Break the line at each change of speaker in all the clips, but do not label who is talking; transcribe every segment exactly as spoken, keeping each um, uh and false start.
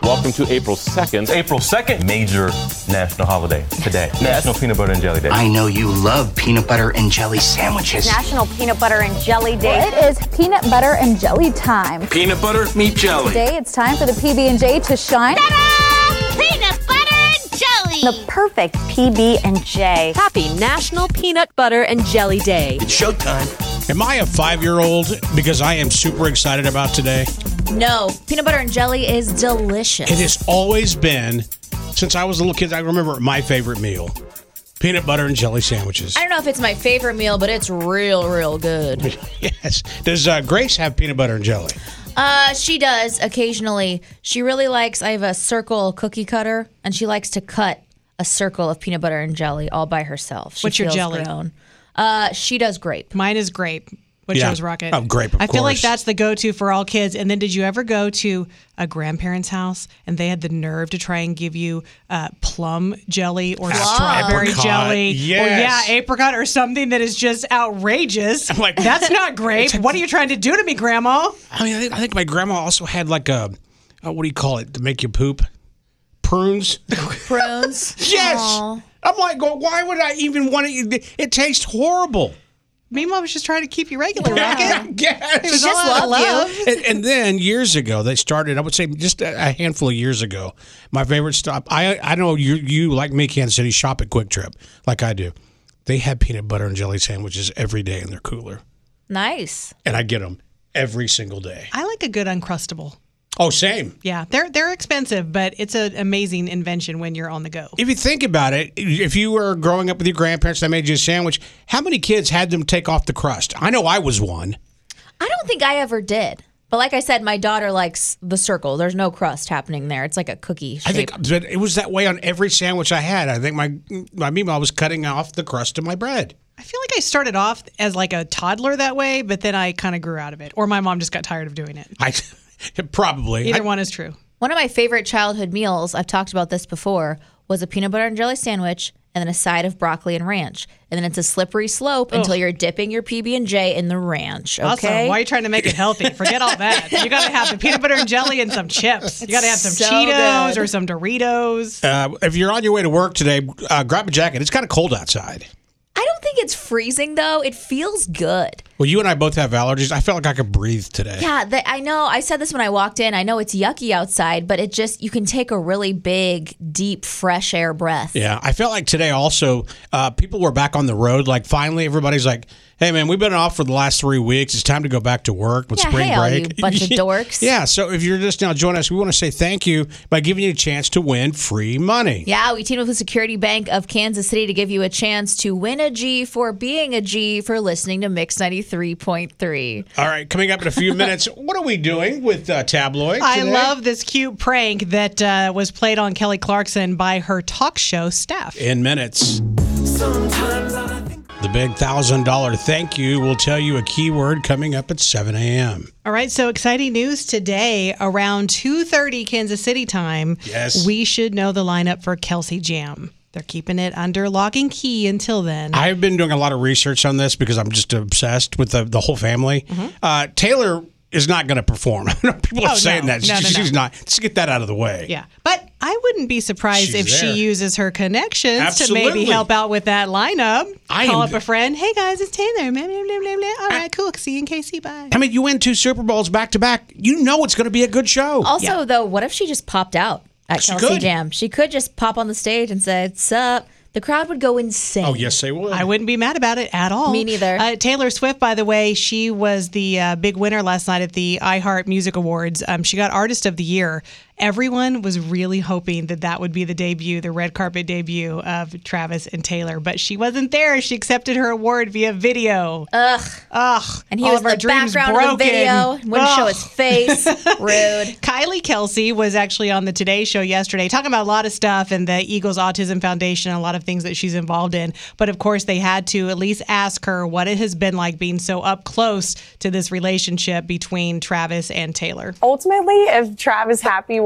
Welcome to April second.
April second, major national holiday today. Yes. National Peanut Butter and Jelly Day.
I know you love peanut butter and jelly sandwiches.
National Peanut Butter and Jelly Day.
It is peanut butter and jelly time.
Peanut butter, meet jelly.
Today it's time for the P B and J to shine.
Ta-da! Peanut butter and jelly. The perfect P B and J.
Happy National Peanut Butter and Jelly Day.
It's showtime.
Am I a five-year-old because I am super excited about today?
No, peanut butter and jelly is delicious.
It has always been, since I was a little kid, I remember my favorite meal, peanut butter and jelly sandwiches.
I don't know if it's my favorite meal, but it's real, real good.
Yes. Does uh, Grace have peanut butter and jelly?
Uh, she does occasionally. She really likes, I have a circle cookie cutter, and she likes to cut a circle of peanut butter and jelly all by herself. She
What's your
feels
jelly?
grown. Uh, she does grape.
Mine is grape. What
Yeah.
shows Rocket?
Oh, grape, of
I feel like
course.
that's the go-to for all kids. And then did you ever go to a grandparent's house and they had the nerve to try and give you uh, plum jelly or strawberry
Apricot,
jelly?
yes.
Or yeah, apricot or something that is just outrageous.
I'm like,
that's not grape. What are you trying to do to me, Grandma?
I mean, I think, I think my grandma also had like a, uh, what do you call it, to make you poop? Prunes?
Prunes?
Yes.
Aw.
I'm like, well, why would I even want to eat it? It tastes horrible.
Meanwhile, I was just trying to keep you regular, Rocket.
Yes.
It was
Just
all out of
love you.
And, and then years ago, they started. I would say just a, a handful of years ago. My favorite stop. I I know you you like me, Kansas City. Shop at Quick Trip like I do. They had peanut butter and jelly sandwiches every day in their cooler,
Nice.
and I get them every single day.
I like a good Uncrustable.
Oh, same.
Yeah, they're they're expensive, but it's an amazing invention when you're on the go.
If you think about it, if you were growing up with your grandparents that made you a sandwich, how many kids had them take off the crust? I know I was one.
I don't think I ever did. But like I said, my daughter likes the circle. There's no crust happening there. It's like a cookie shape.
I think but it was that way on every sandwich I had. I think my my meanwhile was cutting off the crust of my bread.
I feel like I started off as like a toddler that way, but then I kind of grew out of it. Or my mom just got tired of doing it.
I probably
Either
I,
one is true.
One of my favorite childhood meals, I've talked about this before, was a peanut butter and jelly sandwich and then a side of broccoli and ranch. And then it's a slippery slope until you're dipping your P B and J in the ranch, okay?
Awesome. Why are you trying to make it healthy? Forget all that. You got to have the peanut butter and jelly and some chips. You got to have some
so
Cheetos
good.
or some Doritos.
uh, if you're on your way to work today, uh, grab a jacket. It's kind of cold outside.
I don't think it's freezing, though. It feels good.
Well, you and I both have allergies. I felt like I could breathe today.
Yeah, the, I know. I said this when I walked in. I know it's yucky outside, but it just, you can take a really big, deep, fresh air breath.
Yeah, I felt like today also, uh, people were back on the road. Like, finally, everybody's like, hey, man, we've been off for the last three weeks. It's time to go back to work with
Yeah,
spring
hey, all
break.
you bunch of dorks.
Yeah, so if you're just now joining us, we want to say thank you by giving you a chance to win free money.
Yeah, we teamed with the Security Bank of Kansas City to give you a chance to win a G for being a G for listening to Mix ninety-three point three.
All right, coming up in a few minutes, what are we doing with uh, Tabloid
I
today?
love this cute prank that uh, was played on Kelly Clarkson by her talk show staff.
In minutes. The big one thousand dollars thank you will tell you a keyword coming up at seven a.m.
All right, so exciting news today. Around two thirty Kansas City time,
Yes.
we should know the lineup for Kelsey Jam. They're keeping it under lock and key until then.
I've been doing a lot of research on this because I'm just obsessed with the, the whole family. Uh, Taylor is not going to perform. I know people are
Oh,
saying
no.
that.
No, no,
She- She's
no.
not. Let's get that out of the way.
Yeah, but I wouldn't be surprised
She's
if
there.
she uses her connections
Absolutely.
to maybe help out with that lineup.
I
Call
am-
up a friend. Hey, guys, it's Taylor. Blah, blah, blah, blah, blah. All right, cool. See you in K C. Bye.
I mean, you win two Super Bowls back to back. You know it's going to be a good show.
Also, though, what if she just popped out at
She
Kelsey
could.
Jam? She could just pop on the stage and say, "Sup?" The crowd would go insane.
Oh, yes, they would.
I wouldn't be mad about it at all.
Me neither.
Uh, Taylor Swift, by the way, she was the uh, big winner last night at the iHeart Music Awards. Um, she got Artist of the Year. Everyone was really hoping that that would be the debut, the red carpet debut of Travis and Taylor, but she wasn't there. She accepted her award via video.
Ugh.
Ugh.
And he
all
was
of our
in the
dreams
background
broken.
of the video. Wouldn't show
Ugh.
his face. Rude.
Kylie Kelsey was actually on the Today Show yesterday talking about a lot of stuff and the Eagles Autism Foundation and a lot of things that she's involved in. But of course, they had to at least ask her what it has been like being so up close to this relationship between Travis and Taylor.
Ultimately, if Trav is happy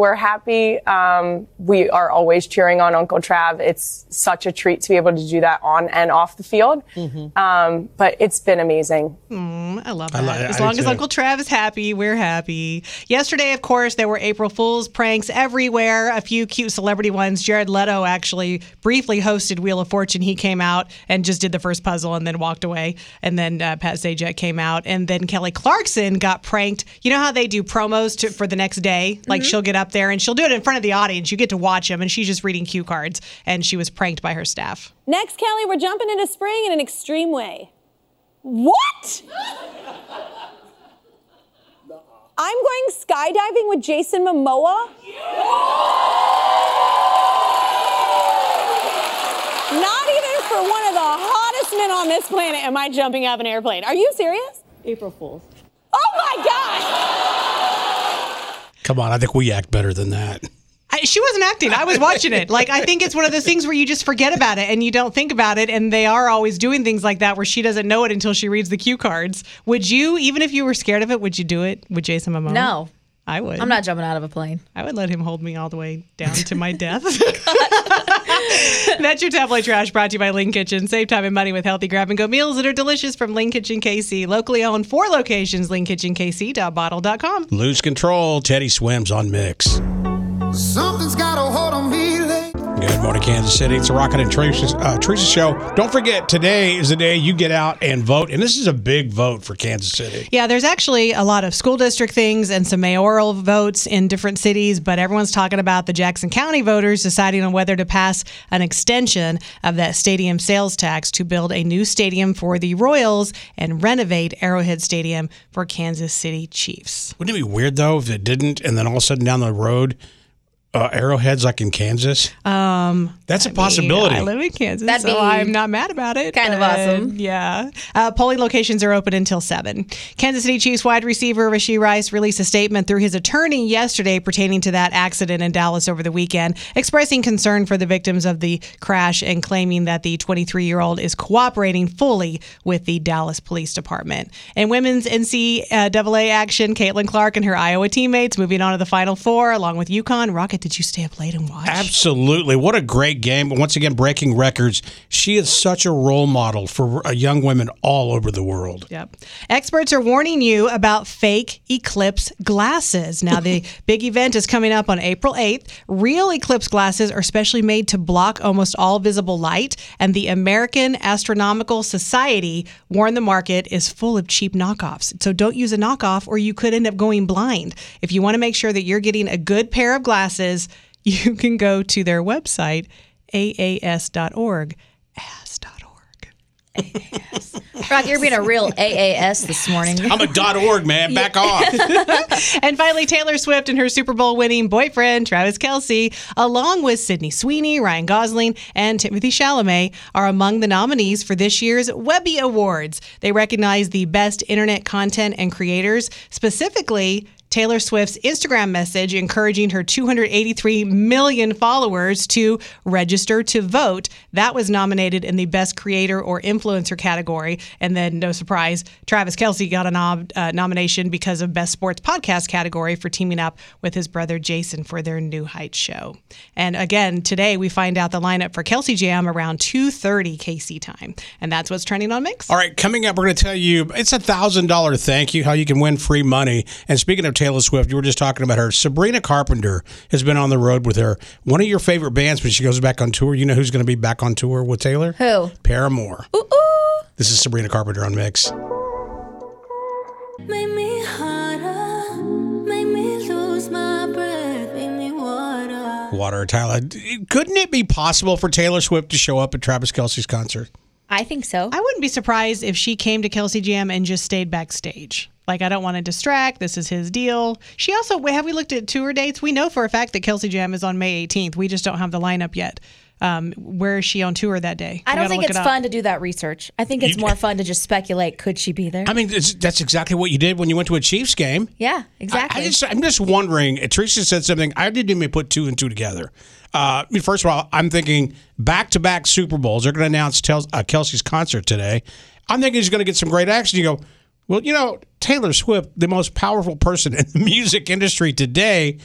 we're happy. Um, we are always cheering on Uncle Trav. It's such a treat to be able to do that on and off the field. Mm-hmm. Um, but it's been amazing.
Mm, I love that.
I li-
as
I
long
do
as
too.
Uncle Trav is happy, we're happy. Yesterday, of course, there were April Fool's pranks everywhere. A few cute celebrity ones. Jared Leto actually briefly hosted Wheel of Fortune. He came out and just did the first puzzle and then walked away. And then uh, Pat Sajak came out. And then Kelly Clarkson got pranked. You know how they do promos to, for the next day? Like, mm-hmm. she'll get up there and she'll do it in front of the audience. You get to watch them, and she's just reading cue cards. And she was pranked by her staff.
Next, Kelly, we're jumping into spring in an extreme way. What? I'm going skydiving with Jason Momoa? Not even for one of the hottest men on this planet am I jumping out of an airplane. Are you serious? April Fool's. Oh my gosh!
Come on, I think we act better than that.
I, she wasn't acting. I was watching it. Like, I think it's one of those things where you just forget about it and you don't think about it. And they are always doing things like that where she doesn't know it until she reads the cue cards. Would you, even if you were scared of it, would you do it with Jason Momoa?
No.
I would.
I'm not jumping out of a plane.
I would let him hold me all the way down to my death. That's your tabloid trash, brought to you by Ling Kitchen. Save time and money with healthy grab-and-go meals that are delicious from Ling Kitchen K C. Locally owned, four locations, ling kitchen k c dot bottle dot com.
Lose control. Teddy Swims on Mix.
Something's got a hold on me lately.
Good morning, Kansas City. It's a Rocket and Teresa, uh, Teresa show. Don't forget, today is the day you get out and vote, and this is a big vote for Kansas City.
Yeah, there's actually a lot of school district things and some mayoral votes in different cities, but everyone's talking about the Jackson County voters deciding on whether to pass an extension of that stadium sales tax to build a new stadium for the Royals and renovate Arrowhead Stadium for Kansas City Chiefs.
Wouldn't it be weird, though, if it didn't, and then all of a sudden down the road, Uh, Arrowhead's like in Kansas?
Um,
That's a
I
possibility.
Mean, I live in Kansas,
That'd
so
be
I'm not mad about it.
kind of
but,
awesome.
Yeah. Uh, polling locations are open until seven. Kansas City Chiefs wide receiver Rashee Rice released a statement through his attorney yesterday pertaining to that accident in Dallas over the weekend, expressing concern for the victims of the crash and claiming that the twenty-three-year-old is cooperating fully with the Dallas Police Department. In women's N C double A action, Caitlin Clark and her Iowa teammates moving on to the Final Four, along with UConn. Rocket, did you stay up late and watch?
Absolutely. What a great game. Once again, breaking records. She is such a role model for uh, young women all over the world.
Yep. Experts are warning you about fake eclipse glasses. Now, the big event is coming up on April eighth. Real eclipse glasses are specially made to block almost all visible light, and the American Astronomical Society warned the market is full of cheap knockoffs. So don't use a knockoff or you could end up going blind. If you want to make sure that you're getting a good pair of glasses, you can go to their website, A A S dot org. A A S dot org.
A A S. Rock, you're being a real A A S this morning.
I'm a .org, man. Back off.
And finally, Taylor Swift and her Super Bowl winning boyfriend, Travis Kelce, along with Sydney Sweeney, Ryan Gosling, and Timothée Chalamet, are among the nominees for this year's Webby Awards. They recognize the best internet content and creators, specifically Taylor Swift's Instagram message encouraging her two hundred eighty-three million followers to register to vote. That was nominated in the Best Creator or Influencer category. And then, no surprise, Travis Kelce got a nom- uh, nomination because of Best Sports Podcast category for teaming up with his brother Jason for their New Heights show. And again, today we find out the lineup for Kelce Jam around two thirty K C time. And that's what's trending on Mix.
All right, coming up, we're going to tell you it's a one thousand dollars thank you, how you can win free money. And speaking of Taylor Swift, you were just talking about her. Sabrina Carpenter has been on the road with her. One of your favorite bands, but she goes back on tour. You know who's going to be back on tour with Taylor?
Who?
Paramore.
Ooh, ooh.
This is Sabrina Carpenter on Mix.
Make me harder, make me lose my breath, make me water.
Water, Tyler. Couldn't it be possible for Taylor Swift to show up at Travis Kelce's concert?
I think so.
I wouldn't be surprised if she came to Kelce Jam and just stayed backstage. Like, I don't want to distract. This is his deal. She also, have we looked at tour dates? We know for a fact that Kelce Jam is on May eighteenth. We just don't have the lineup yet. Um, where is she on tour that day?
I
We
don't
gotta
think
look
it's
it up.
fun to do that research. I think it's
You-
more fun to just speculate. Could she be there?
I mean, it's, that's exactly what you did when you went to a Chiefs game.
Yeah, exactly.
I, I just, I'm just wondering. Teresa said something. I didn't even put two and two together. Uh, I mean, first of all, I'm thinking back-to-back Super Bowls. They're going to announce Tel- uh, Kelce's concert today. I'm thinking he's going to get some great action. You go, well, you know, Taylor Swift, the most powerful person in the music industry today,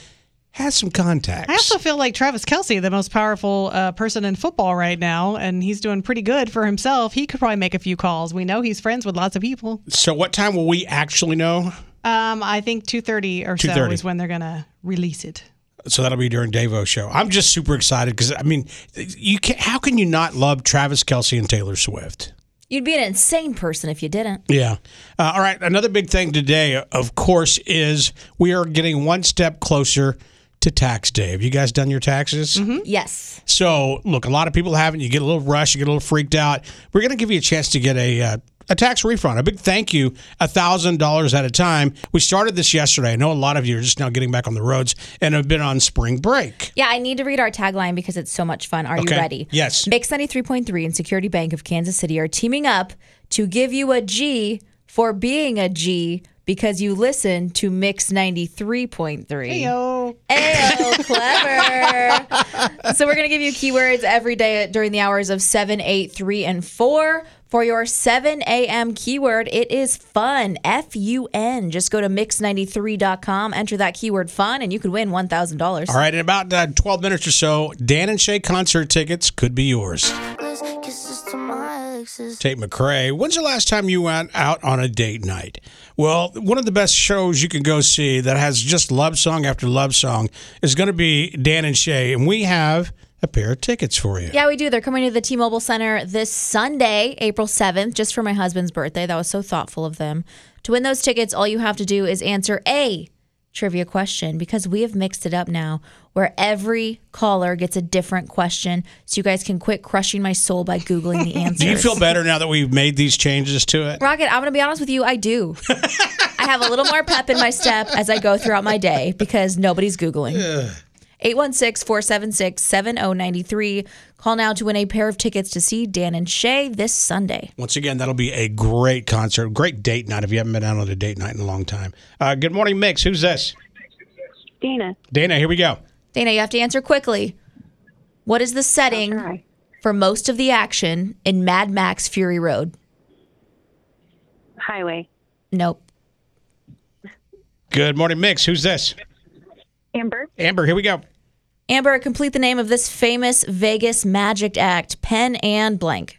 has some contacts.
I also feel like Travis Kelce, the most powerful uh, person in football right now, and he's doing pretty good for himself. He could probably make a few calls. We know he's friends with lots of people.
So what time will we actually know?
Um, I think two thirty or so is when they're going to release it.
So that'll be during Davo's show. I'm just super excited because, I mean, you can, how can you not love Travis Kelce and Taylor Swift?
You'd be an insane person if you didn't.
Yeah. Uh, all right. Another big thing today, of course, is we are getting one step closer to tax day. Have you guys done your taxes?
Mm-hmm. Yes.
So, look, a lot of people haven't. You get a little rushed. You get a little freaked out. We're going to give you a chance to get a uh, a tax refund. A big thank you, one thousand dollars at a time. We started this yesterday. I know a lot of you are just now getting back on the roads and have been on spring break.
Yeah, I need to read our tagline because it's so much fun. Are
Okay.
you ready?
Yes.
Mix ninety-three point three and Security Bank of Kansas City are teaming up to give you a G for being a G because you listen to Mix ninety-three point three.
Heyo.
Ayo, clever. So we're going to give you keywords every day during the hours of seven, eight, three, and four. For your seven a.m. keyword, it is fun, F U N. Just go to mix ninety-three dot com, enter that keyword fun, and you could win one thousand dollars.
All right, in about uh, twelve minutes or so, Dan and Shay concert tickets could be yours. Tate McRae, when's the last time you went out on a date night? Well, one of the best shows you can go see that has just love song after love song is going to be Dan and Shay, and we have a pair of tickets for you.
Yeah, we do. They're coming to the T-Mobile Center this Sunday, April seventh, just for my husband's birthday. That was so thoughtful of them. To win those tickets, all you have to do is answer a trivia question because we have mixed it up now where every caller gets a different question so you guys can quit crushing my soul by Googling the answers.
Do you feel better now that we've made these changes to it?
Rocket, I'm going to be honest with you, I do. I have a little more pep in my step as I go throughout my day because nobody's Googling. eight one six, four seven six, seven zero nine three. Call now to win a pair of tickets to see Dan and Shay this Sunday.
Once again, that'll be a great concert, great date night if you haven't been out on a date night in a long time. Uh, good morning, Mix. Who's this?
Dana.
Dana, here we go.
Dana, you have to answer quickly. What is the setting for most of the action in Mad Max Fury Road?
Highway.
Nope.
Good morning, Mix. Who's this?
Amber.
Amber, here we go.
Amber, complete the name of this famous Vegas magic act. Pen and blank.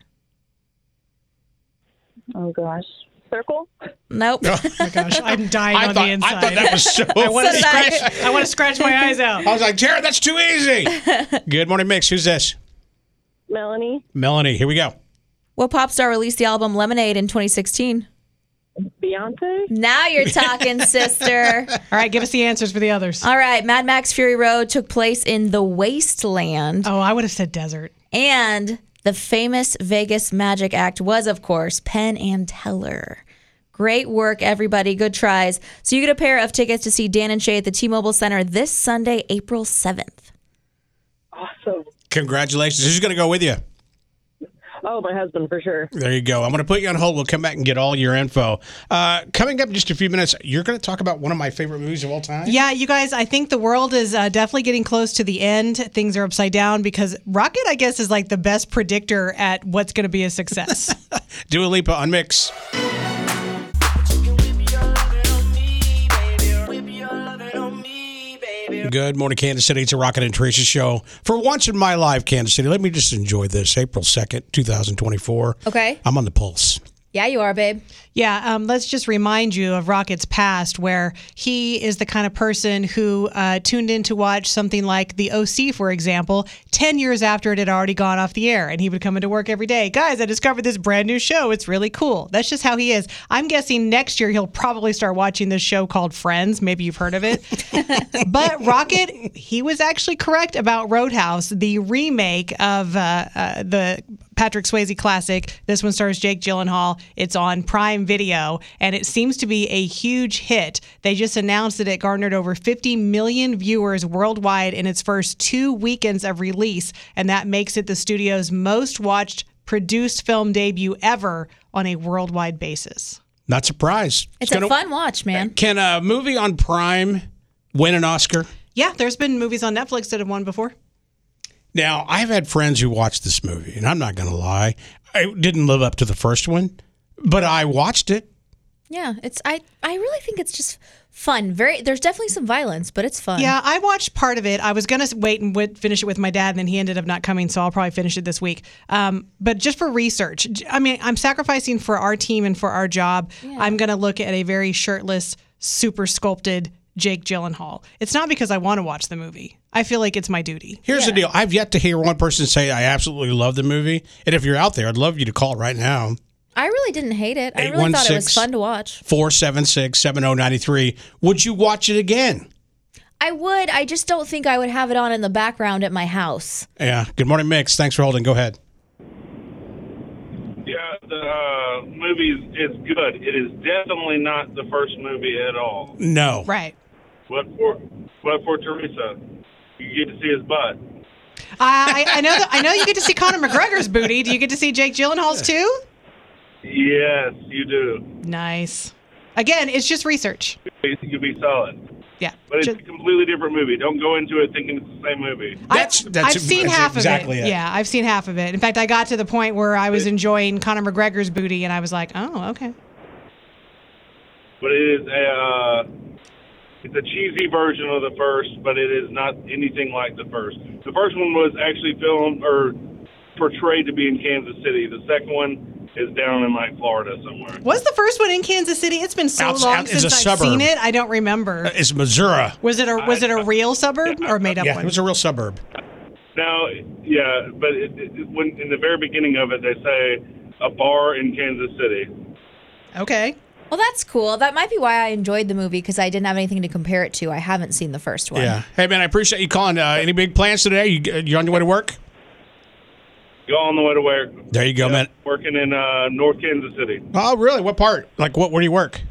Oh, gosh. Circle?
Nope.
Oh, my gosh. I'm dying
I
on
thought,
the inside.
I thought that was so
I want to
So did I.
scratch, I want to scratch my eyes out.
I was like, Jared, that's too easy. Good morning, Mix. Who's this?
Melanie.
Melanie, here we go.
What pop star released the album Lemonade in twenty sixteen?
Beyonce.
Now you're talking, sister.
All right, give us the answers for the others.
All right, Mad Max Fury Road took place in the Wasteland.
Oh, I would have said desert.
And the famous Vegas magic act was, of course, Penn and Teller. Great work, everybody. Good tries. So you get a pair of tickets to see Dan and Shay at the T-Mobile Center this Sunday, April seventh.
Awesome.
Congratulations. Who's going to go with you?
Oh, my husband, for sure.
There you go. I'm going to put you on hold. We'll come back and get all your info. Uh, coming up in just a few minutes, you're going to talk about one of my favorite movies of all time?
Yeah, you guys, I think the world is uh, definitely getting close to the end. Things are upside down because Rocket, I guess, is like the best predictor at what's going to be a success.
Dua Lipa on Mix. Good morning, Kansas City. It's a Rocket and Teresa show. For once in my life, Kansas City, let me just enjoy this. April second, twenty twenty-four.
Okay.
I'm on the pulse.
Yeah, you are, babe.
Yeah, um, let's just remind you of Rocket's past, where he is the kind of person who uh, tuned in to watch something like The O C, for example, ten years after it had already gone off the air. And he would come into work every day. Guys, I discovered this brand new show. It's really cool. That's just how he is. I'm guessing next year he'll probably start watching this show called Friends. Maybe you've heard of it. But Rocket, he was actually correct about Roadhouse, the remake of uh, uh, the Patrick Swayze classic. This one stars Jake Gyllenhaal. It's on Prime Video, and it seems to be a huge hit. They just announced that it garnered over fifty million viewers worldwide in its first two weekends of release, and that makes it the studio's most watched produced film debut ever on a worldwide basis.
Not surprised.
It's, it's a fun watch, man.
Can a movie on Prime win an Oscar?
Yeah, there's been movies on Netflix that have won before.
Now, I've had friends who watched this movie, and I'm not going to lie. I didn't live up to the first one, but I watched it.
Yeah, it's I, I really think it's just fun. Very. There's definitely some violence, but it's fun.
Yeah, I watched part of it. I was going to wait and w- finish it with my dad, and then he ended up not coming, so I'll probably finish it this week. Um, but just for research, I mean, I'm sacrificing for our team and for our job. Yeah. I'm going to look at a very shirtless, super sculpted Jake Gyllenhaal. It's not because I want to watch the movie. I feel like it's my duty.
Here's
yeah.
the deal. I've yet to hear one person say, I absolutely love the movie. And if you're out there, I'd love you to call right now.
I really didn't hate it. I really thought it was fun to watch.
four seven six, seven oh nine three. Would you watch it again?
I would. I just don't think I would have it on in the background at my house.
Yeah. Good morning, Mix. Thanks for holding. Go ahead.
Yeah, the uh, movie is, is good. It is definitely not the first movie at all.
No.
Right.
But for, but for Teresa, you get to see his butt.
I, I know. That, I know you get to see Conor McGregor's booty. Do you get to see Jake Gyllenhaal's too?
Yes, you do.
Nice. Again, it's just research.
You'll be solid.
Yeah.
But it's
just,
a completely different movie. Don't go into it thinking it's the same movie.
That's, that's
I've seen
that's
half
exactly
of it.
it.
Yeah, I've seen half of it. In fact, I got to the point where I was enjoying Conor McGregor's booty, and I was like, oh, okay.
But it is a, uh, it's a cheesy version of the first, but it is not anything like the first. The first one was actually filmed or portrayed to be in Kansas City. The second one is down in like Florida somewhere.
Was the first one in Kansas City? It's been so
Outs-
long
out- it's
since
a
I've
suburb.
seen it. I don't remember.
Uh, It's Missouri.
Was it a was it a real suburb or a made up
Yeah,
one?
it was a real suburb.
Now, yeah, but it, it, when in the very beginning of it, they say a bar in Kansas City.
Okay.
Well, that's cool. That might be why I enjoyed the movie, because I didn't have anything to compare it to. I haven't seen the first one.
Yeah. Hey, man, I appreciate you calling. Uh, any big plans today? You, you on your way to work?
Go on the way to work.
There you go,
Yeah,
man.
Working in uh, North Kansas City.
Oh, really? What part? Like, what? Where do you work?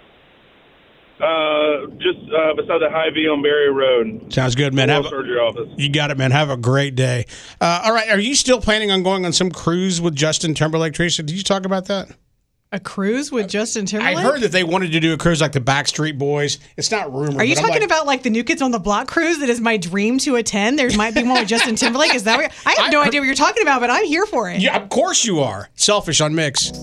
Uh, just uh, beside the Hy-Vee on Berry Road.
Sounds good, man.
Oral
Have a,
surgery office.
you got it, man. Have a great day. Uh, all right. Are you still planning on going on some cruise with Justin Timberlake, Teresa? Did you talk about that?
A cruise with Justin Timberlake?
I heard that they wanted to do a cruise like the Backstreet Boys. It's not rumored.
Are you
but I'm
talking
like,
about like the New Kids on the Block cruise that is my dream to attend? There might be one with Justin Timberlake. Is that what you're, I have no
I-
idea what you're talking about, but I'm here for it.
Yeah, of course you are. Selfish on Mix.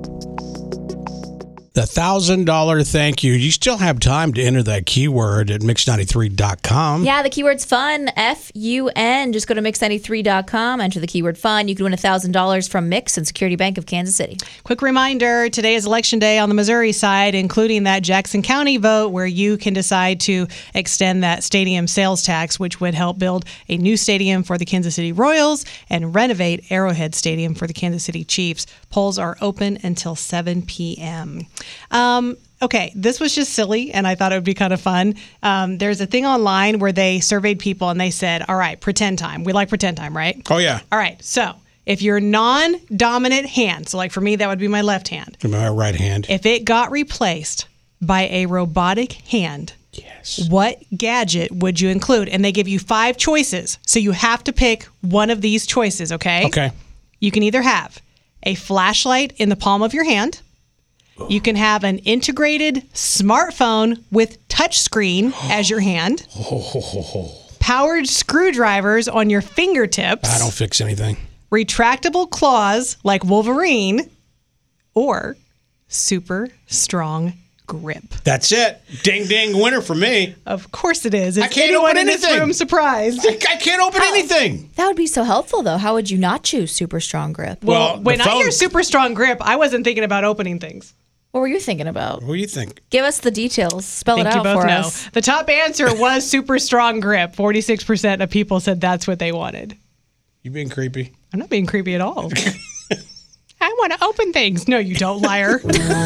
The one thousand dollars thank you. You still have time to enter that keyword at mix ninety-three dot com.
Yeah, the keyword's fun, F U N. Just go to mix ninety-three dot com, enter the keyword fun. You can win one thousand dollars from Mix and Security Bank of Kansas City.
Quick reminder, today is Election Day on the Missouri side, including that Jackson County vote where you can decide to extend that stadium sales tax, which would help build a new stadium for the Kansas City Royals and renovate Arrowhead Stadium for the Kansas City Chiefs. Polls are open until seven p.m. Um, okay, this was just silly, and I thought it would be kind of fun. Um, there's a thing online where they surveyed people, and they said, all right, pretend time. We like pretend time, right?
Oh, yeah.
All right, so if your non-dominant hand, so like for me, that would be my left hand.
My right hand.
If it got replaced by a robotic hand,
yes,
what gadget would you include? And they give you five choices, so you have to pick one of these choices, okay?
Okay.
You can either have a flashlight in the palm of your hand. You can have an integrated smartphone with touchscreen as your hand. Powered screwdrivers on your fingertips.
I don't fix anything.
Retractable claws like Wolverine. Or super strong grip.
That's it. Ding, ding, winner for me.
Of course it is. Is
I can't
anyone
open
in this
anything.
room surprised?
I, I can't open anything.
That would be so helpful, though. How would you not choose super strong grip?
Well,
Well,
when
the
I hear
phone-
super strong grip, I wasn't thinking about opening things.
What were you thinking about?
What do you think?
Give us the details. Spell
I
it
think
out
you both
for
know.
us.
The top answer was super strong grip. forty-six percent of people said that's what they wanted.
You being creepy?
I'm not being creepy at all. I want to open things. No, you don't, liar.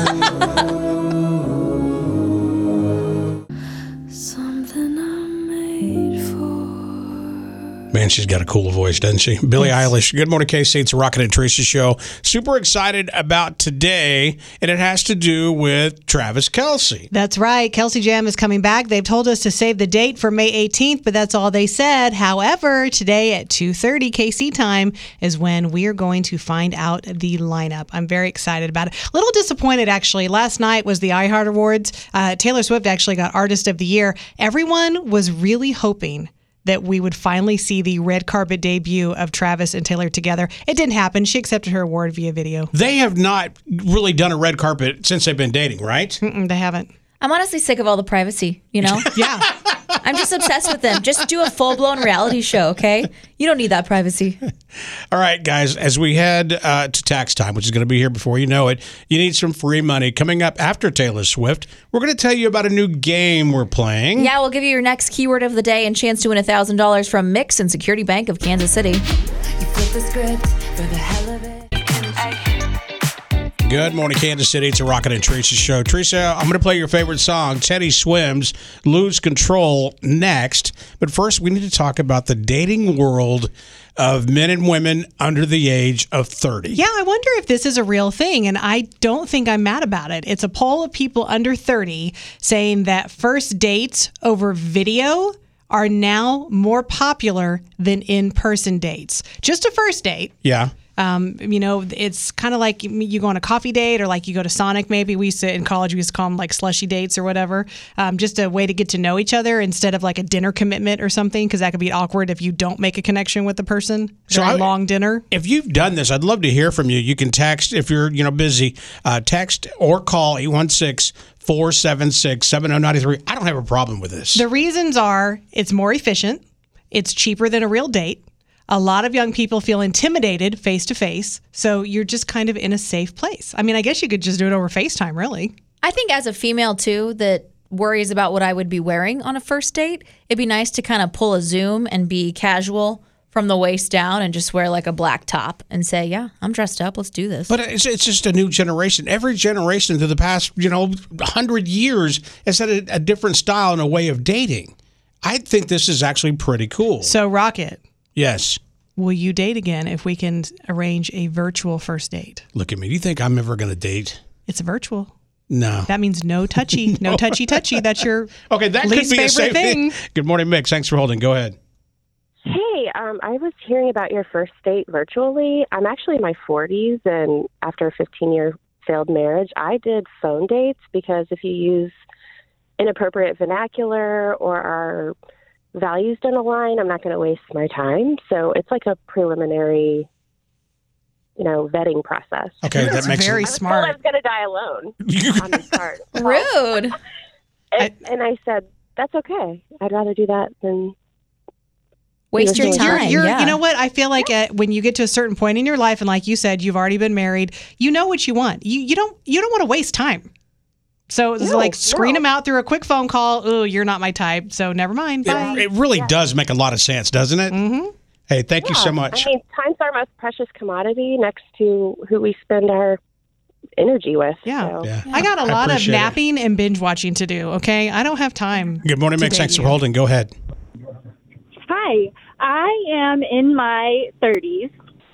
Something I'm made for.
Man, she's got a cool voice, doesn't she? Billie Eilish. Good morning, K C. It's a Rocket and Teresa show. Super excited about today, and it has to do with Travis Kelce.
That's right. Kelsey Jam is coming back. They've told us to save the date for May eighteenth, but that's all they said. However, today at two thirty K C time is when we are going to find out the lineup. I'm very excited about it. A little disappointed, actually. Last night was the iHeart Awards. Uh, Taylor Swift actually got Artist of the Year. Everyone was really hoping that we would finally see the red carpet debut of Travis and Taylor together. It didn't happen. She accepted her award via video.
They have not really done a red carpet since they've been dating, right?
Mm-mm, they haven't.
I'm honestly sick of all the privacy, you know?
Yeah.
I'm just obsessed with them. Just do a full-blown reality show, okay? You don't need that privacy.
All right, guys, as we head uh, to tax time, which is going to be here before you know it, you need some free money. Coming up after Taylor Swift, we're going to tell you about a new game we're playing.
Yeah, we'll give you your next keyword of the day and chance to win one thousand dollars from Mix and Security Bank of Kansas City.
You flip the script for the hell of it.
Good morning, Kansas City. It's a Rocket and Teresa show. Teresa, I'm going to play your favorite song, Teddy Swims, Lose Control, next. But first, we need to talk about the dating world of men and women under the age of thirty.
Yeah, I wonder if this is a real thing, and I don't think I'm mad about it. It's a poll of people under thirty saying that first dates over video are now more popular than in-person dates. Just a first date.
Yeah.
Um, you know, it's kind of like you go on a coffee date or like you go to Sonic maybe. We used to, in college, we used to call them like slushy dates or whatever. Um, just a way to get to know each other instead of like a dinner commitment or something, because that could be awkward if you don't make a connection with the person. So a long dinner.
If you've done this, I'd love to hear from you. You can text if you're, you know, busy. Uh, text or call eight one six, four seven six, seven zero nine three. I don't have a problem with this.
The reasons are it's more efficient. It's cheaper than a real date. A lot of young people feel intimidated face to face, so you're just kind of in a safe place. I mean, I guess you could just do it over FaceTime, really.
I think as a female, too, that worries about what I would be wearing on a first date, it'd be nice to kind of pull a Zoom and be casual from the waist down and just wear like a black top and say, yeah, I'm dressed up. Let's do this.
But it's, it's just a new generation. Every generation through the past, you know, one hundred years has had a, a different style and a way of dating. I think this is actually pretty cool.
So, Rocket.
Yes.
Will you date again if we can arrange a virtual first date?
Look at me. Do you think I'm ever going to date?
It's virtual.
No.
That means no touchy, no touchy touchy. That's your
okay. That
least
could be
favorite
a safe
thing.
thing. Good morning, Mix. Thanks for holding. Go ahead.
Hey, um, I was hearing about your first date virtually. I'm actually in my forties, and after a fifteen-year failed marriage, I did phone dates because if you use inappropriate vernacular or are values don't align, I'm not going to waste my time. So it's like a preliminary, you know, vetting process.
Okay, that makes
very
I was
smart.
told I was going to die alone on this part.
Rude.
And, and I said, that's okay. I'd rather do that than
waste your time.
You're, you're,
yeah.
You know what? I feel like uh, when you get to a certain point in your life, and like you said, you've already been married, you know what you want. You you don't you don't want to waste time. So it's
No,
like screen
no.
them out through a quick phone call. Ooh, you're not my type. So never mind. Bye.
It, it really does make a lot of sense, doesn't it?
Mm-hmm.
Hey, thank you so
Yeah,
much.
I mean, time's our most precious commodity next to who we spend our energy with.
Yeah.
So.
Yeah.
I got a
I
lot of
appreciate it.
napping and binge watching to do. Okay, I don't have time.
Good morning,
to
Mix.
date
Thanks for
you.
holding. Go ahead.
Hi, I am in my thirties,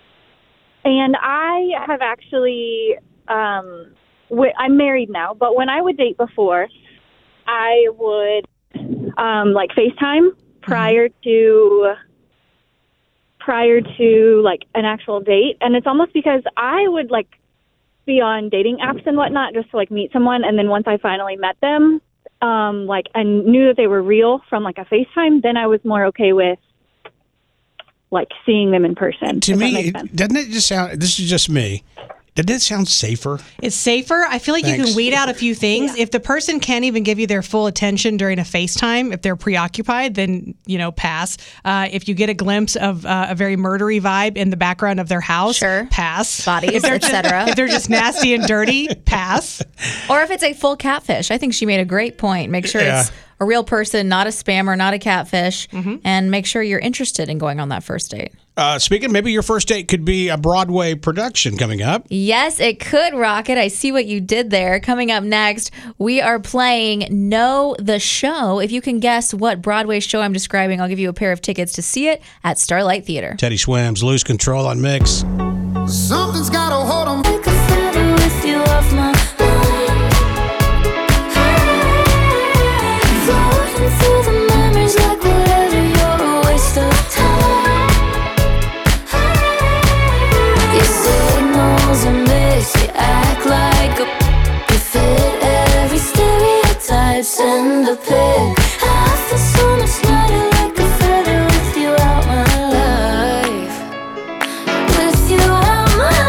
and I have actually, um, w- I'm married now, but when I would date before, I would um, like FaceTime prior to prior to like an actual date, and it's almost because I would like be on dating apps and whatnot just to like meet someone, and then once I finally met them, um, like I knew that they were real from like a FaceTime, then I was more okay with like seeing them in person.
To
if that
me,
makes
it-
sense.
doesn't it just sound, this is just me, doesn't it sound safer?
It's safer. I feel like you
Thanks.
can weed out a few things. If the person can't even give you their full attention during a FaceTime, if they're preoccupied, then, you know, pass. Uh, if you get a glimpse of uh, a very murdery vibe in the background of their house,
Sure.
pass.
Bodies,
If they're
et
just-
cetera.
If they're just nasty and dirty, pass.
Or if it's a full catfish. I think she made a great point. Make sure
Yeah.
it's a real person, not a spammer, not a catfish,
Mm-hmm.
and make sure you're interested in going on that first date.
Uh, speaking, maybe your first date could be a Broadway production coming up.
Yes, it could, Rocket. I see what you did there. Coming up next, we are playing Know the Show. If you can guess what Broadway show I'm describing, I'll give you a pair of tickets to see it at Starlight Theater.
Teddy Swims, Lose Control on Mix.
Something's got a hold on me.
Like a feather with you off my mind. Floating through the memories like whatever, you're a waste of time. Your signals are mixed, you act like a you fit every stereotype, send a pic. I feel so much lighter like a feather with you out my life. With you out my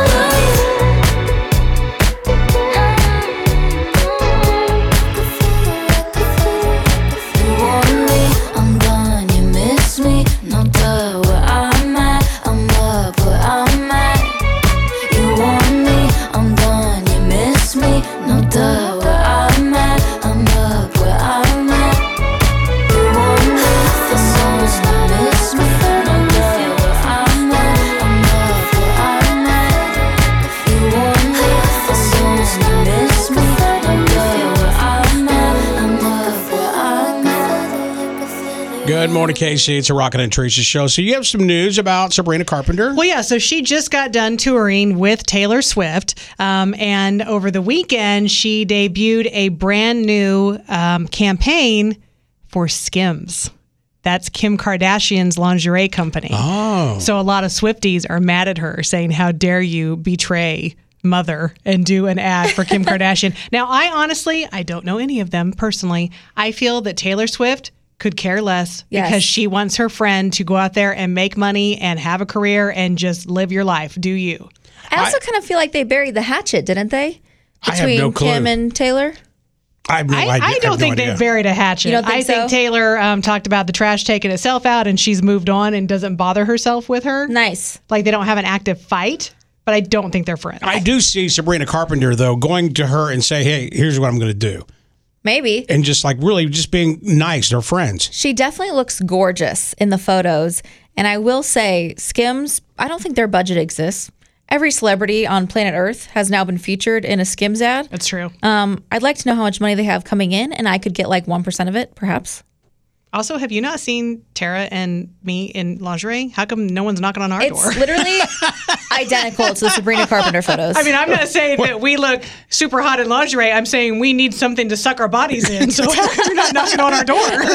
Good morning, Casey. It's a Rocket and Teresa show. So you have some news about Sabrina Carpenter?
Well, yeah. So she just got done touring with Taylor Swift. Um, and over the weekend, she debuted a brand new um, campaign for Skims. That's Kim Kardashian's lingerie company.
Oh.
So a lot of Swifties are mad at her, saying, how dare you betray mother and do an ad for Kim Kardashian. Now, I honestly, I don't know any of them personally. I feel that Taylor Swift could care less
Yes.
because she wants her friend to go out there and make money and have a career and just live your life. Do you?
I also kind of feel like they buried the hatchet, didn't they?
I have
Between
no clue.
Kim and Taylor?
I have no
I,
idea.
I
have
don't
no
think
idea.
they buried a hatchet.
You don't think
I think
so?
Taylor um, talked about the trash taking itself out and she's moved on and doesn't bother herself with her.
Nice.
Like they don't have an active fight, but I don't think they're friends.
I do see Sabrina Carpenter, though, going to her and say, hey, here's what I'm going to do.
Maybe.
And just like really just being nice. They're friends.
She definitely looks gorgeous in the photos. And I will say, Skims, I don't think their budget exists. Every celebrity on planet Earth has now been featured in a Skims ad.
That's true.
Um, I'd like to know how much money they have coming in, and I could get like one percent of it, perhaps.
Also, have you not seen Tara and me in lingerie? How come no one's knocking on our
It's
door?
literally identical to the Sabrina Carpenter photos.
I mean, I'm not saying that we look super hot in lingerie. I'm saying we need something to suck our bodies in. So how come you're not knocking on our door?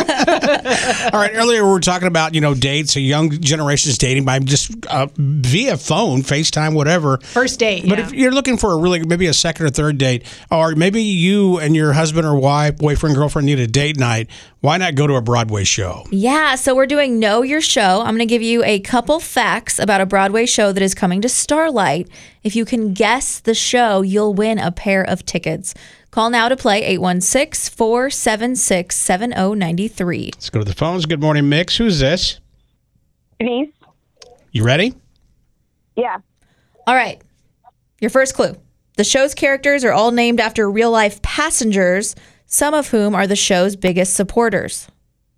All right. Earlier we were talking about, you know, dates, a young generation's dating by just uh, via phone, FaceTime, whatever.
First date.
But
yeah.
if you're looking for a really, maybe a second or third date, or maybe you and your husband or wife, boyfriend, girlfriend need a date night, why not go to a Broadway show?
Yeah, so we're doing Know Your Show. I'm going to give you a couple facts about a Broadway show that is coming to Starlight. If you can guess the show, you'll win a pair of tickets. Call now to play eight one six, four seven six, seven zero nine three.
Let's go to the phones. Good morning, Mix. Who's this?
Denise?
You ready?
Yeah.
All right. Your first clue. The show's characters are all named after real-life passengers, some of whom are the show's biggest supporters.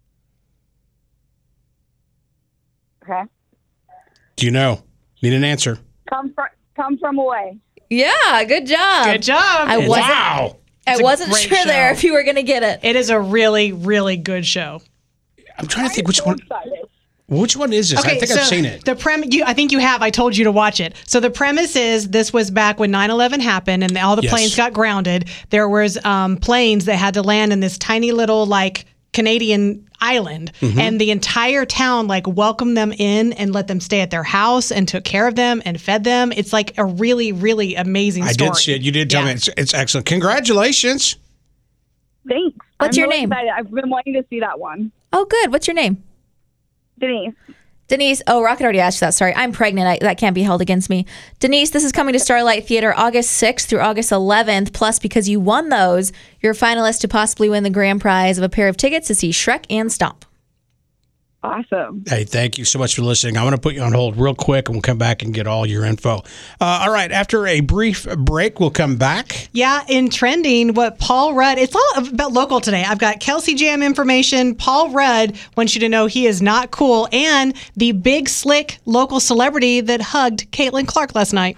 Okay.
Do you know? Need an answer.
Come from come from away.
Yeah, good job.
Good job.
I wasn't,
Wow.
I
It's a
wasn't
great
sure there
show.
if you were going to get it.
It is a really, really good show.
I'm trying to think which one. Which one is this? I think I've seen it.
The prem- you, I think you have. I told you to watch it. So the premise is this was back when nine eleven happened and all the
Yes.
planes got grounded. There was um, planes that had to land in this tiny little like Canadian island,
Mm-hmm.
and the entire town like welcomed them in and let them stay at their house and took care of them and fed them. It's like a really, really amazing
I
story.
did see it. You did tell
Yeah.
me. It's, it's excellent. Congratulations.
Thanks.
What's
I'm
your
really
name?
excited. I've been wanting to see that one.
Oh, good. What's your name?
Denise.
Denise, oh, Rocket already asked you that. Sorry, I'm pregnant. I, that can't be held against me. Denise, this is coming to Starlight Theater August sixth through August eleventh. Plus, because you won those, you're a finalist to possibly win the grand prize of a pair of tickets to see Shrek and Stomp.
Awesome.
Hey, thank you so much for listening. I'm going to put you on hold real quick, and we'll come back and get all your info. Uh, all right, after a brief break, we'll come back.
Yeah, in trending, what Paul Rudd, it's all about local today. I've got Kelsey Jam information. Paul Rudd wants you to know he is not cool, and the big, slick local celebrity that hugged Caitlin Clark last night.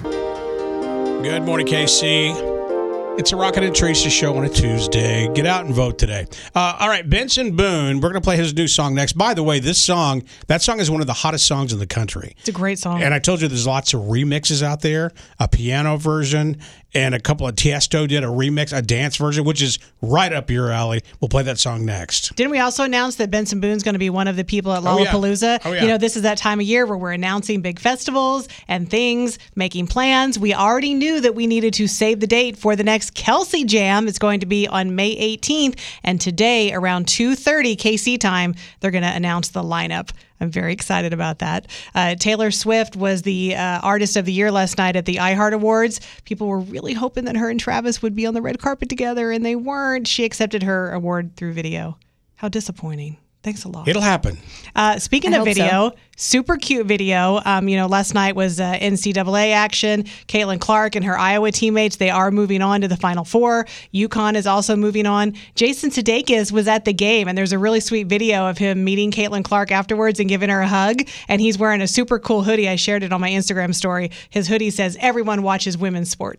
Good morning, K C. It's a Rocket and Teresa show on a Tuesday. Get out and vote today. Uh, all right, Benson Boone. We're going to play his new song next. By the way, this song, that song is one of the hottest songs in the country.
It's a great song.
And I told you there's lots of remixes out there, a piano version, and a couple of Tiesto did a remix, a dance version, which is right up your alley. We'll play that song next.
Didn't we also announce that Benson Boone's going to be one of the people at
Oh, yeah.
Lollapalooza?
Oh, yeah.
You know, this is that time of year where we're announcing big festivals and things, making plans. We already knew that we needed to save the date for the next Kelsey Jam. It's going to be on May eighteenth. And today, around two thirty K C time, they're going to announce the lineup. I'm very excited about that. Uh, Taylor Swift was the uh, Artist of the Year last night at the iHeart Awards. People were really hoping that her and Travis would be on the red carpet together, and they weren't. She accepted her award through video. How disappointing. Thanks a lot.
It'll happen.
Uh, speaking
I
of
hope
video,
so.
super cute video. Um, you know, last night was uh, N C double A action. Caitlin Clark and her Iowa teammates, they are moving on to the Final Four. UConn is also moving on. Jason Sudeikis was at the game, and there's a really sweet video of him meeting Caitlin Clark afterwards and giving her a hug. And he's wearing a super cool hoodie. I shared it on my Instagram story. His hoodie says, "Everyone watches women's sports."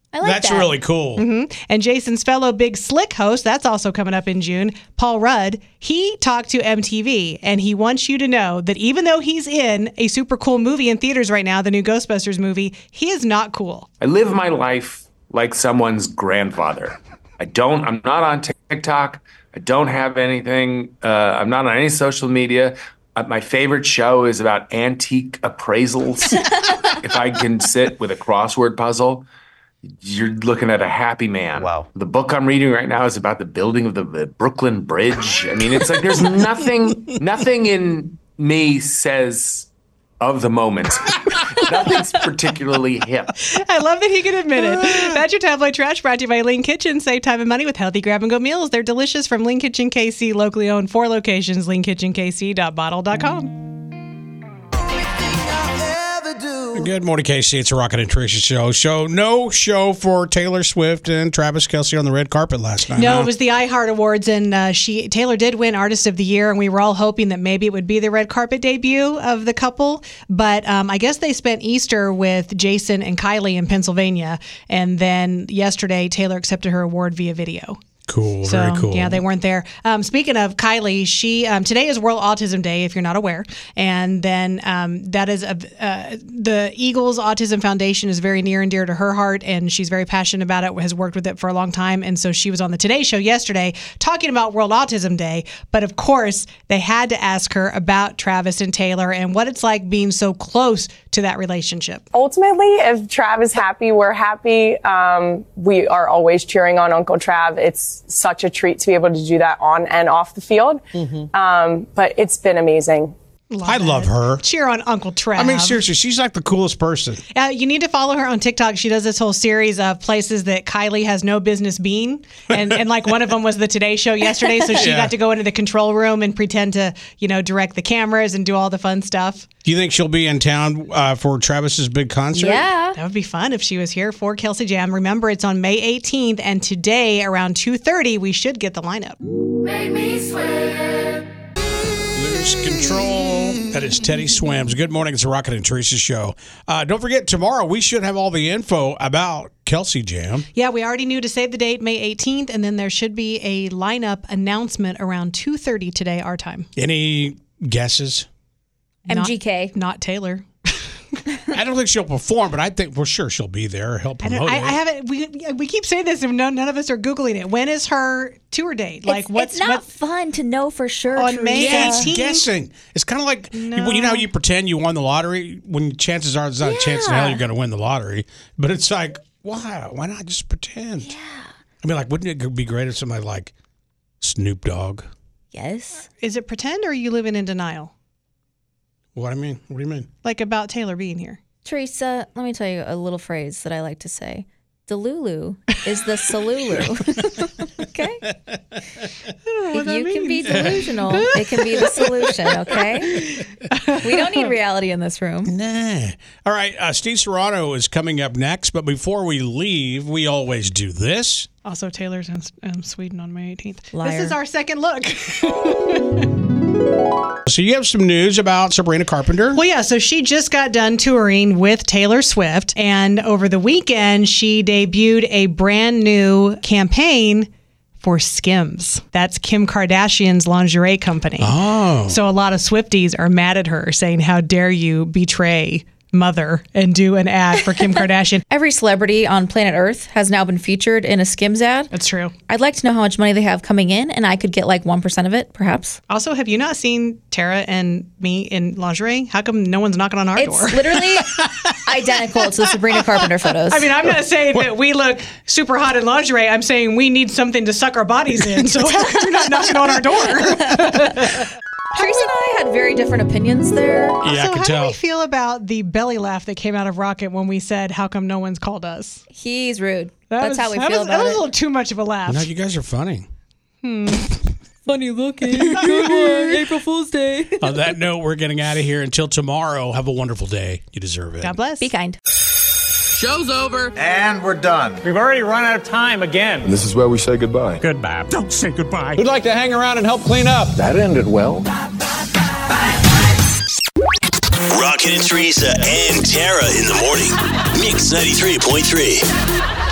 I like
That's
that.
really cool.
Mm-hmm. And Jason's fellow Big Slick host, that's also coming up in June, Paul Rudd, he talked to M T V, and he wants you to know that even though he's in a super cool movie in theaters right now, the new Ghostbusters movie, he is not cool.
I live my life like someone's grandfather. I don't, I'm not on TikTok. I don't have anything. Uh, I'm not on any social media. Uh, my favorite show is about antique appraisals. If I can sit with a crossword puzzle, you're looking at a happy man. Wow. The book I'm reading right now is about the building of the, the Brooklyn Bridge. I mean, it's like there's nothing, nothing in me says of the moment. Nothing's particularly hip.
I love that he can admit it. That's your tabloid trash brought to you by Lean Kitchen. Save time and money with healthy grab-and-go meals. They're delicious from Lean Kitchen K C, locally owned, four locations, lean kitchen k c dot bottle dot com.
Good morning, K C. It's a Rocket and Tricia show. So no show for Taylor Swift and Travis Kelce on the red carpet last night.
No,
huh?
it was the iHeart Awards, and uh, she Taylor did win Artist of the Year, and we were all hoping that maybe it would be the red carpet debut of the couple. But um, I guess they spent Easter with Jason and Kylie in Pennsylvania, and then yesterday Taylor accepted her award via video.
Cool,
So,
very cool.
yeah, they weren't there. Um, speaking of Kylie, she um, today is World Autism Day, if you're not aware, and then um, that is a, uh, the Eagles Autism Foundation is very near and dear to her heart, and she's very passionate about it. Has worked with it for a long time, and so she was on the Today Show yesterday talking about World Autism Day. But of course, they had to ask her about Travis and Taylor and what it's like being so close to that relationship.
Ultimately, if Trav is happy, we're happy. Um, we are always cheering on Uncle Trav. It's such a treat to be able to do that on and off the field. Mm-hmm. Um, but it's been amazing.
Love
I
it.
love her.
Cheer on Uncle Trav.
I mean, seriously, she's like the coolest person.
Uh, you need to follow her on TikTok. She does this whole series of places that Kylie has no business being. And, and like one of them was the Today Show yesterday. So she
Yeah.
got to go into the control room and pretend to, you know, direct the cameras and do all the fun stuff.
Do you think she'll be in town uh, for Travis's big concert?
That would be fun if she was here for Kelsey Jam. Remember, it's on May eighteenth. And today around two thirty, we should get the lineup.
Make me sweat.
Lose control. That is Teddy Swims. Good morning. It's a Rocket and Teresa show. Uh, don't forget, tomorrow we should have all the info about Kelsey Jam.
Yeah, we already knew to save the date, May eighteenth. And then there should be a lineup announcement around two thirty today, our time.
Any guesses?
M G K.
Not, not Taylor.
I don't think she'll perform, but I think for sure she'll be there or help
I,
promote
don't, I,
it.
I haven't. We we keep saying this, and no, none of us are googling it. When is her tour date? Like,
it's,
what's
it's not
what,
fun to know for sure.
On May
Teresa.
Yeah, it's
eighteenth?
guessing. It's kind of like
No.
you, you know how you pretend you won the lottery when chances are there's not a chance in hell
Yeah.
you're going to win the lottery. But it's like, why? Why not just pretend? Yeah. I mean, like, wouldn't it be great if somebody like Snoop Dogg?
Yes.
Is it pretend, or are you living in denial?
What I mean? What do you mean?
Like about Taylor being here?
Teresa, let me tell you a little phrase that I like to say. Delulu is the Salulu. Okay? If you can be delusional, it can be the solution, okay? We don't need reality in this room.
Nah. All right, uh, Steve Serrano is coming up next, but before we leave, we always do this.
Also, Taylor's in um, Sweden on May eighteenth.
Liar.
This is our second look.
So you have some news about Sabrina Carpenter.
Well, yeah, so she just got done touring with Taylor Swift, and over the weekend, she debuted a brand new campaign for Skims. That's Kim Kardashian's lingerie company.
Oh.
So a lot of Swifties are mad at her, saying, how dare you betray mother and do an ad for Kim Kardashian.
Every celebrity on planet Earth has now been featured in a Skims ad.
That's true.
I'd like to know how much money they have coming in, and I could get like one percent of it, perhaps.
Also, have you not seen Tara and me in lingerie? How come no one's knocking on our
It's
door?
literally identical to the Sabrina Carpenter photos.
I mean, I'm not saying that we look super hot in lingerie. I'm saying we need something to suck our bodies in. So how come you're not knocking on our door?
Teresa and I had very different opinions there.
Yeah, I
so
can
how
tell.
do we feel about the belly laugh that came out of Rocket when we said, how come no one's called us?
He's rude.
That
That's
was,
how we
that
feel
was,
about
That was
it.
a little too much of a laugh.
No, you guys are funny.
Funny looking. Good one. April Fool's Day.
On that note, we're getting out of here. Until tomorrow, have a wonderful day. You deserve it.
God bless.
Be kind.
Show's over.
And we're done.
We've already run out of time again.
And this is where we say goodbye.
Goodbye.
Don't say goodbye.
Who'd like to hang around and help clean up?
That ended well.
Rocket and Teresa and Tara in the morning. Mix ninety-three point three.